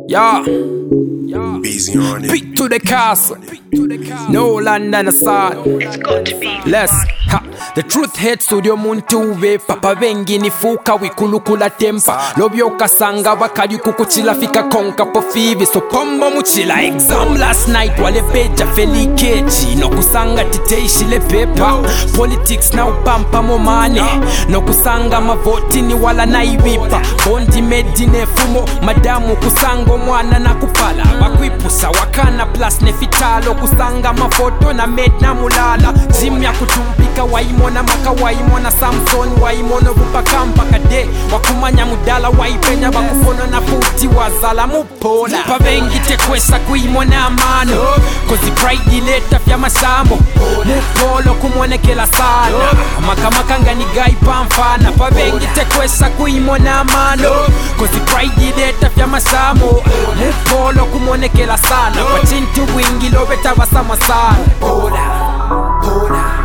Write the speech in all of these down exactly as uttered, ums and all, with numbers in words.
Yeah, Easy on it. beat to the castle. No London aside. It's got to be Less ha. The truth hate studio muntuve papa bengi nifuka wikulukula tempa lobyoka sanga bakali kukuchila fika konka pofivi so pombo muchila exam last night wale peja felikechi no kusanga titeishi le pepa politics na upampa momane no kusanga mavoti ni wala naibipa bondi medine fumo madamu kusango mwana na kupala bakwipusa wakana plus nefitalo kusanga mafoto na med na mulala gym ya kutumpika waimona maka waimona Samson waimona bupakampa kade wakumanya mudala waipenya bakufona na futi wazala mupola pavengi tekwesa kuimona amano kozi pride ileta fya masambo mupolo kumwonekela sana maka makanga ni gai pamfana pavengi tekwesa kuimona amano kozi pride ileta fya masambo mupolo kumwonekela sana pachintu wingi lobeta basama sana pola pola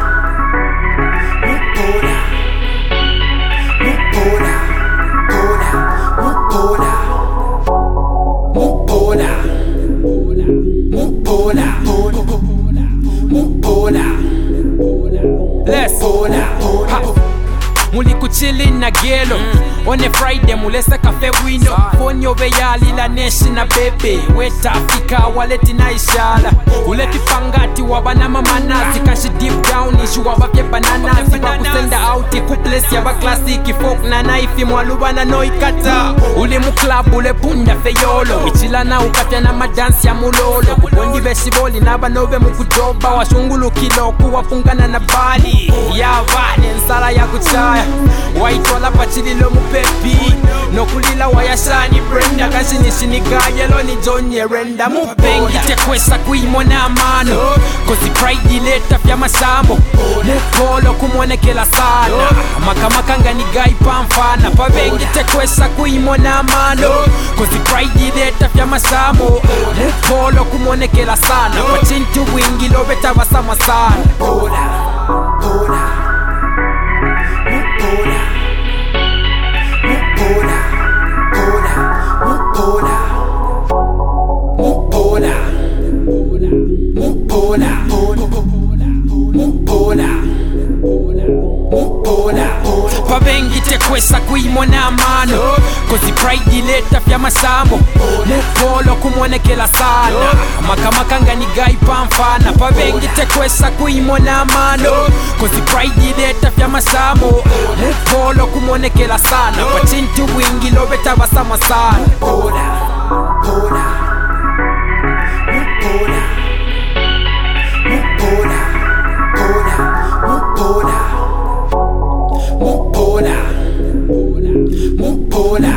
Muli kuchili na gelo on a Friday mulesa cafe wino phone yobe yali la nation na bebe weta Africa waleti na ishala uleti pangati wabana mamana zikashi deep down issue wabake banana siba kusenda out ku place ya ba classic folk na knife mwalubana no ikata ule mu club ule punda feyolo ichila na ukata na madansi ya mulolo kubondi besiboli na banobe mukujoba washungulu kilo kuwafungana na bali ya vani nsala ya kuchaya waitola pachililo mupepi nokulila wayashani brenda kashinishinigaya loni jonye renda mupengi tekwesa kuimona amano kozi pride ileta fya masambo mupolo kumwonekela sana makamakanga ni gai pamfana pavengi tekwesa kuimona amano kozi pride ileta fya masambo mupolo kumwonekela sana pachintu wingi lobeta basama sana pola pola pavengi tekwesa kuimona amano kozi pride ileta fya masambo mupolo kumwonekela sana makamakanga ni gai pamfana pavengi tekwesa kuimona amano kozi pride ileta fya masambo mupolo kumwonekela sana pachintu wingi lobeta basama sana pola pola mupola mupola pola mupola mupola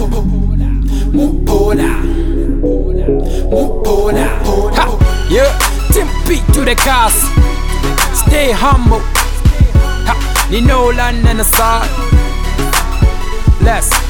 mupola mupola ha yeah team beat to the cast stay humble ha ni no London aside less